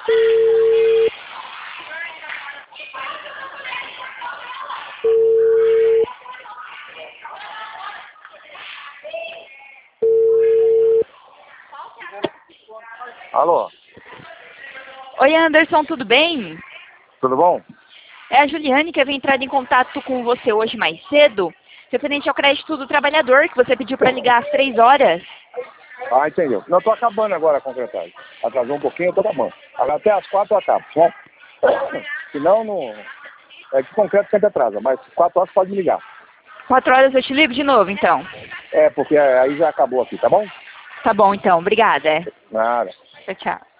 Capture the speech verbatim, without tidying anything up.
Alô? Oi, Anderson, tudo bem? Tudo bom? É a Juliane que havia entrado em contato com você hoje mais cedo, referente ao crédito do trabalhador, que você pediu para ligar às três horas. Ah, entendeu. Não, tô acabando agora a concretagem. Atrasou um pouquinho, eu tô acabando. Até às quatro eu acabo, né? Senão, não... É que concreto sempre atrasa, mas quatro horas pode me ligar. Quatro horas eu te ligo de novo, então. É, porque aí já acabou aqui, tá bom? Tá bom, então. Obrigada. Nada. Tchau, tchau.